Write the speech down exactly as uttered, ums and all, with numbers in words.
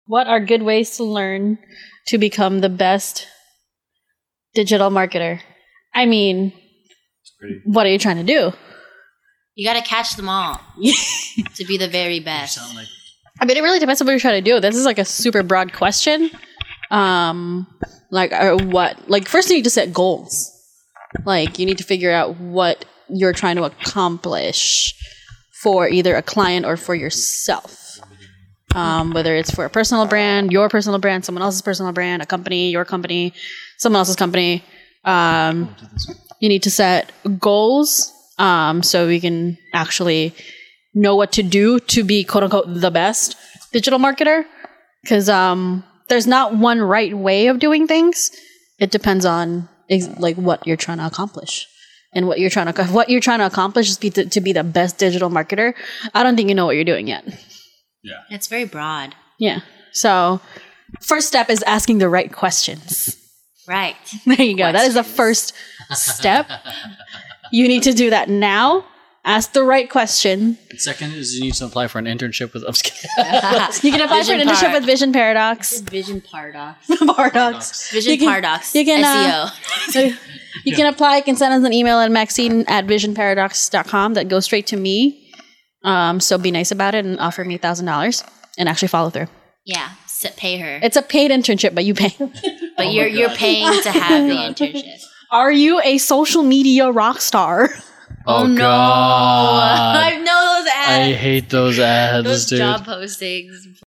What are good ways to learn to become the best digital marketer? I mean, what are you trying to do? You got to catch them all to be the very best. Like- I mean, it really depends on what you're trying to do. This is like a super broad question. Um, like, or what? Like, first you need to set goals. Like, you need to figure out what you're trying to accomplish for either a client or for yourself. Um, whether it's for a personal brand, your personal brand, someone else's personal brand, a company, your company, someone else's company. Um, you need to set goals um, so we can actually know what to do to be, quote unquote, the best digital marketer. Because um, there's not one right way of doing things. It depends on ex- like what you're trying to accomplish. And what you're trying to what you're trying to accomplish is be to, to be the best digital marketer. I don't think you know what you're doing yet. Yeah. It's very broad. Yeah. So, first step is asking the right questions. Right. There you go. Questions. That is the first step. You need to do that now. Ask the right question. Second is you need to apply for an internship with Upscale. You can apply Vision for an internship Par- with Vision Paradox. Vision Paradox. Paradox. Vision You can- Paradox. you can, S E O. You can apply. You can send us an email at maxine at vision paradox dot com that goes straight to me. Um, so be nice about it and offer me one thousand dollars and actually follow through. Yeah. S- pay her. It's a paid internship, but you pay. But Oh you're my you're God. paying to have the internship. Are you a social media rock star? Oh, no. God. I know those ads. I hate those ads, those dude. job postings.